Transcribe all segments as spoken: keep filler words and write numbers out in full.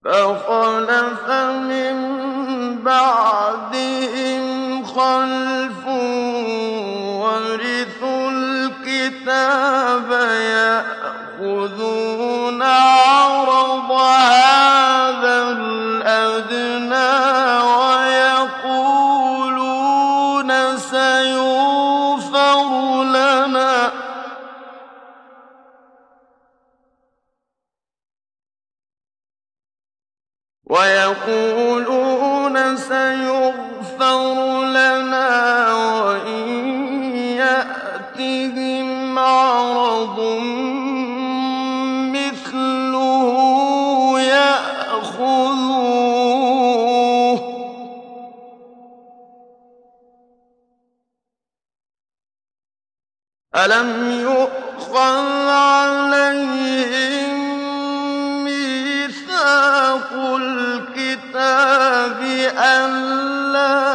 فَخَلَفَ مِن بَعْدِهِمْ خَلْفٌ وَرِثُوا الْكِتَابَ يَأْخُذُونَ عَرَضَ هَٰذَا الْأَدْنَىٰ وَيَقُولُونَ سَيُغْفَرُ لَنَا وَيَقُولُونَ سَيُغْفَرُ لَنَا وَإِن يَأْتِهِمْ عَرَضٌ مِّثْلُهُ يَأْخُذُوهُ ۚ أَلَمْ يُؤْخَذْ عَلَيْهِم مِّيثَاقُ الْكِتَابِ أَن لَّا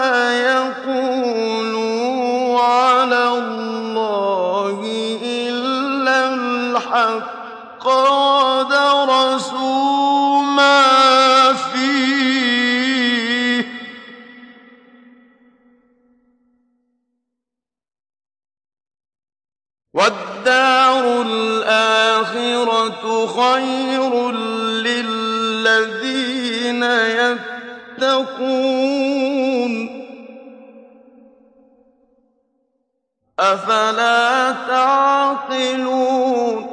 يَقُولُوا عَلَى اللَّهِ إِلَّا الْحَقَّ وَدَرَسُوا مَا فِيهِ ۗ وَالدَّارُ الْآخِرَةُ خَيْرٌ لِّلَّذِينَ يَتَّقُونَ ۗ أَفَلَا تَعْقِلُونَ